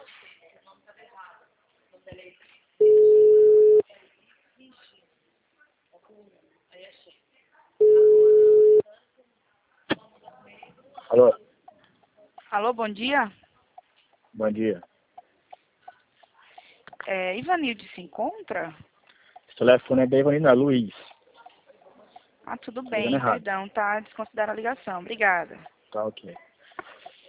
Alô? Alô, bom dia. Bom dia. Ivanilde se encontra? Esse telefone é da Ivanilda Luiz. Ah, tudo Tá ligando bem, errado. perdão, tá? Desconsidera a ligação. Obrigada. Tá ok.